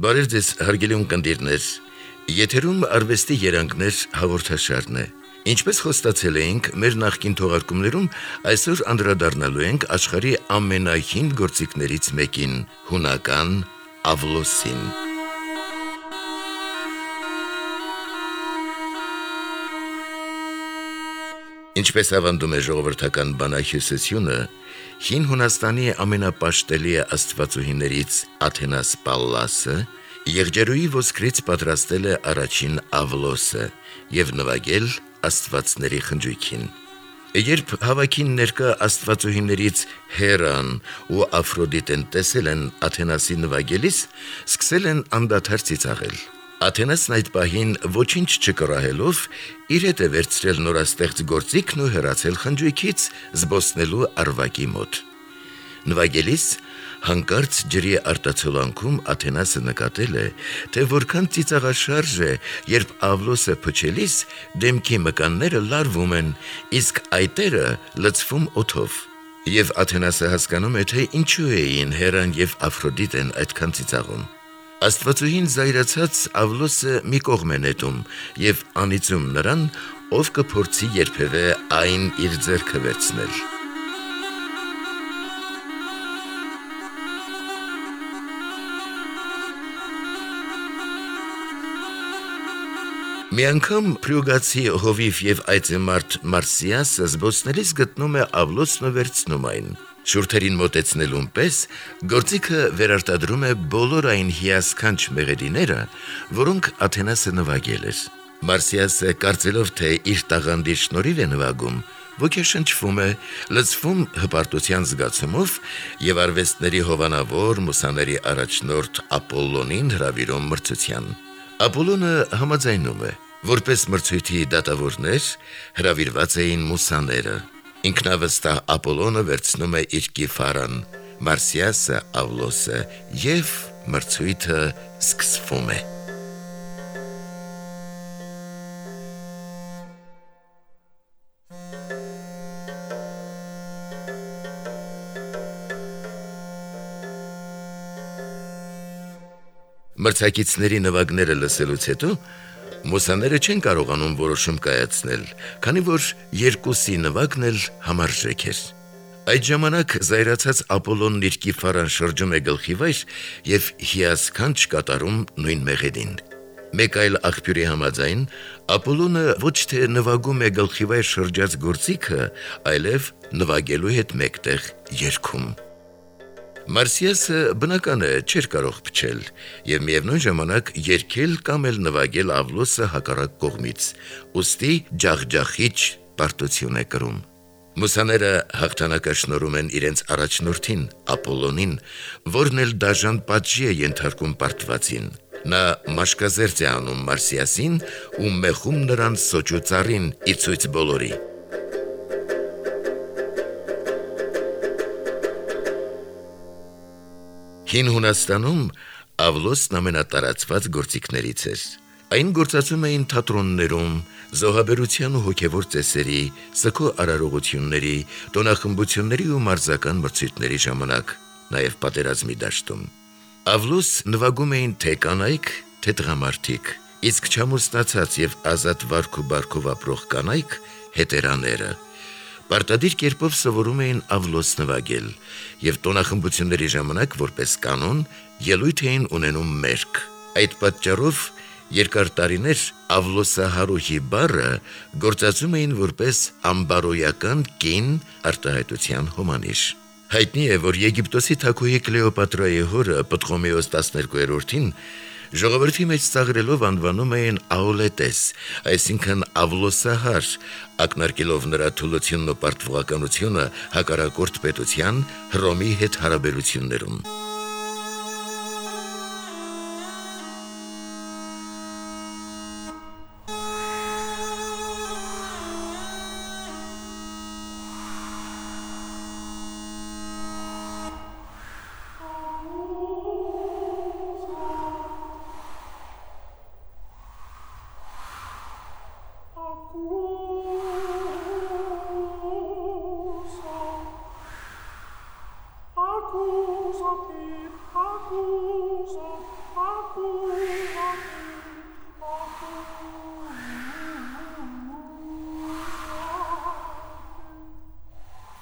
Բարև ձեզ, հարգելի ունկնդիրներ, եթերում արվեստի երանգներ հաղորդաշարն է։ Ինչպես խոստացել էինք մեր նախկին թողարկումներում, այսօր անդրադառնալու ենք աշխարհի ամենահին գործիքներից մեկին՝ հունական ավլոսին։ Ինչպես ավանդում է ժողովրդական բանահյուսությունը, հին Հունաստանի ամենապաշտելի աստվածուհիներից Աթենաս Պալլասը եղջերուի ոսկրից պատրաստել է առաջին ավլոսը և նվագել աստվածների խնջույքին։ Երբ հավաքին ներկա աստվածուհիներից Հերան ու Աֆրոդիտեն տեսել են Աթենասի նվագելիս, սկսել են անդադար ծիծաղել։ Աթենասն այդ պահին ոչինչ չկռահելով իր հետ է վերցրել նորաստեղծ գործիքն ու հեռացել խնջույքից զբոսնելու Արվակի մոտ։ Նվագելիս հանկարծ ջրի արտացոլանքում Աթենասը նկատել է, թե որքան ծիծաղաշարժ է, երբ ավլոսը փչելիս դեմքի մկանները լարվում են, իսկ այտերը լցվում օդով։ Եվ Աթենասը հասկանում է, թե ինչու էին Հերան և Աֆրոդիտեն այդքան ծիծաղում։ Աստվածուհին զայրացած ավլոսը մի կողմ է նետում և անիծում նրան, ով կփորձի երբևէ այն իր ձեռքը վերցնել։ Մի անգամ փրյուգացի հովիվ և այծեմարդ Մարսիասը զբոսնելիս գտնում է ավլոսն ու վերցնում այն։ Շուրթերին մոտեցնելուն պես գործիքը վերարտադրում է բոլոր այն հիասքանչ մեղեդիները, որոնք Աթենասը նվագել էր։ Մարսիասը, կարծելով, թե իր տաղանդի շնորհիվ է նվագում, ոգեշնչվում է, լցվում հպարտության զգացումով և արվեստների հովանավոր մուսաների առաջնորդ Ապոլլոնին հրավիրում մրցության։ Ապոլլոնը համաձայնում է։ Որպես մրցույթի դատավորներ հրավիրված էին մուսաները։ Ինքնավստահ Ապոլլոնը վերցնում է իր կիֆարան, Մարսիասը ավլոսը և մրցույթը սկսվում է։ Մրցակիցների նվագները լսելուց հետո մուսաները չեն կարողանում որոշում կայացնել, քանի որ երկուսի նվագն էլ համարժեք էր։ Այդ ժամանակ զայրացած Ապոլլոնն իր կիֆարան շրջում է գլխիվայր և հիասքանչ կատարում նույն մեղեդին։ Մեկ այլ աղբյուրի համաձայն, Ապոլլոնը ոչ թե նվագում է գլխիվայր շրջած գործիքը, այլև նվագելու հետ մեկտեղ երգում։ Մարսիասը բնական է չէր կարող փչել և միևնույն ժամանակ երգել կամ էլ նվագել ավլոսը հակառակ կողմից, ուստի ջախջախիչ պարտություն է կրում։ Մուսաները հաղթանակաշնորհում են իրենց առաջնորդին Ապոլլոնին, որն էլ դաժան պատժի է ենթարկում պարտվածին։ Նա մաշկազերծ է անում Մարսիասին ու մեխում նրան սոճու ծառին ի ցույց բոլորի։ Հին Հունաստանում ավլոսն ամենատարածված գործիքներից էր։ Այն գործածում էին թատրոններում, զոհաբերության ու հոգևոր ծեսերի, սգո արարողությունների, տոնախմբությունների ու մարզական մրցույթների ժամանակ, նաև պատերազմի դաշտում։ Ավլոս նվագում էին թե կանայք, թե տղամարդիկ, իսկ չամուսնացած և ազատ վարք ու բարքով ապրող կանայք հետերաները։ Պարտադիր կերպով սովորում էին ավլոս նվագել և տոնախմբությունների ժամանակ, որպես կանոն, ելույթ էին ունենում մերկ։ Այդ պատճառով երկար տարիներ ավլոսահարուհի բառը գործածում էին որպես ամբարոյական կին արտահայտության հոմանիշ։ Հայտնի է, որ Եգիպտոսի թագուհի Կլեոպատրայի հորը Պտղոմեոս 12-ին ժողովրդի մեջ ծաղրելով անվանում էին Աոլետես, այսինքն ավլոսահար, ակնարկելով նրա թուլությունն ու պարտվողականությունը հակառակորդ պետության Հռոմի հետ հարաբերություններում։ Accusati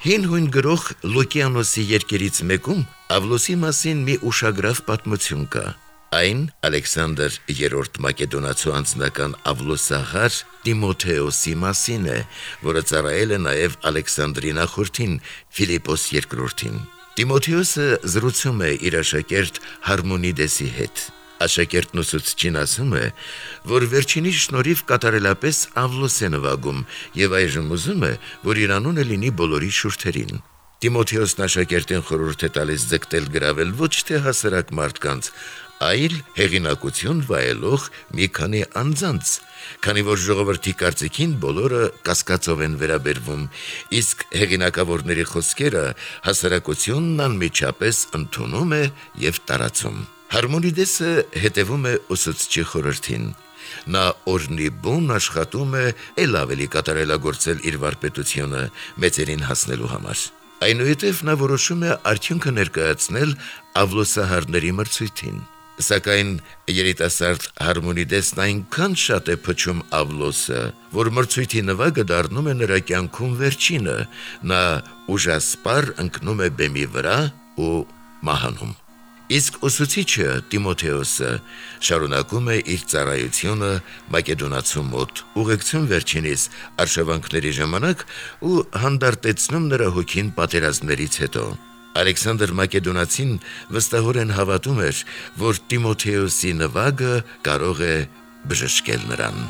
Հին հույն գրող Լուկիանոսի երկերից մեկում Ավլոսի մասին մի ուշագրավ պատմություն կա։ Այն Ալեքսանդր III Մակեդոնացու անձնական Ավլոսաղար Տիմոթեոսի մասին է, որը ծառայել է նաև Ալեքսանդրի նախորդին Ֆիլիպոս II-ին։ Տիմոթեոսը զրուցում է իր աշակերտ Հարմոնիդեսի հետ։ Աշակերտն ուսուցչին ասում է, որ վերջինի շնորհիվ կատարելապես Ավլոս է նվագում եւ այժմ ուզում է, որ իր անունը լինի բոլորի շուրթերին։ Տիմոթեոսն աշակերտին խորհուրդ է տալիս ձգտել գրավել ոչ թե հասարակ մարդկանց, այլ հեղինակություն վայելող մի քանի անձանց, քանի որ ժողովրդի կարծիքին բոլորը կասկածով են վերաբերվում, իսկ հեղինակավորների խոսքերը հասարակությունն անմիջապես ընդունում է եւ տարածում։ Հարմոնիդեսը հետևում է ուսուցչի խորհրդին։ Նա օրնի բուն աշխատում է էլ ավելի կատարելագործել իր վարպետությունը մեծերին հասնելու համար։ Այնուհետև նա որոշում է արդյունքը ներկայացնել Ավլոսահարների մրցույթին։ Սակայն երիտասարդ Հարմոնիդեսն այնքան շատ է փչում Ավլոսը, որ մրցույթի նվագը դառնում է նրա կյանքում վերջինը։ Նա ուժասպառ ընկնում է բեմի վրա ու մահանում։ Իսկ ուսուցիչը Տիմոթեոսը շարունակում է իր ծառայությունը Մակեդոնացու մոտ, ուղեկցում վերջինիս արշավանքների ժամանակ ու հանդարտեցնում նրա հոգին պատերազմներից հետո։ Ալեքսանդր Մակեդոնացին վստահորեն հավատում էր, որ Տիմոթեոսի նվագը կարող է բժշկել նրան։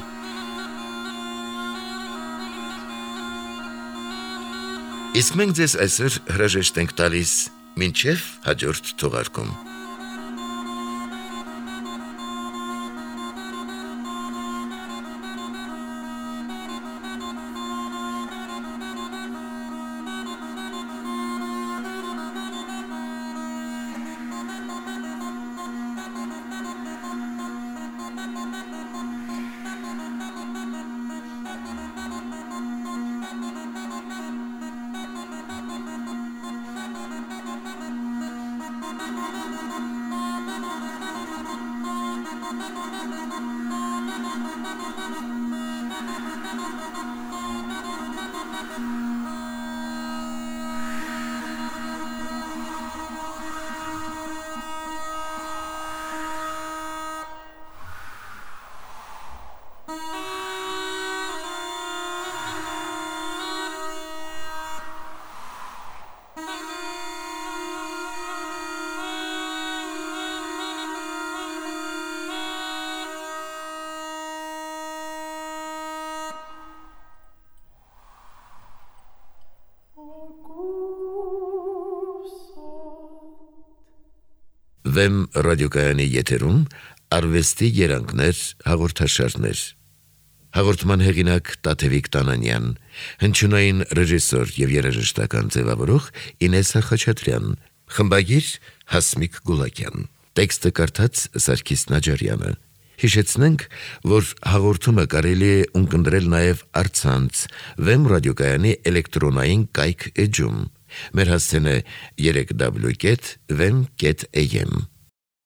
Իսկ մենք ձեզ այսօր հրաժեշտ ենք տալիս մինչև հաջորդ թողարկում։ Վեմ ռադիոկայանի եթերում արվեստի երանգներ հաղորդաշարներ։ Հաղորդման հեղինակ Տաթևիկ Տանանյան, հնչյունային ռեժիսոր եւ երաժշտական ձևավորող Ինեսա Խաչատրյան, խմբագիր Հասմիկ Գուլակյան, տեքստը կարդաց Սարգիս Նաջարյանը։ Հիշեցնենք, որ հաղորդումը կարելի է ունկնդրել նաև առցանց Վեմ ռադիոկայանի էլեկտրոնային կայք էջում։ Մեր հասցեն է 3w.vem.am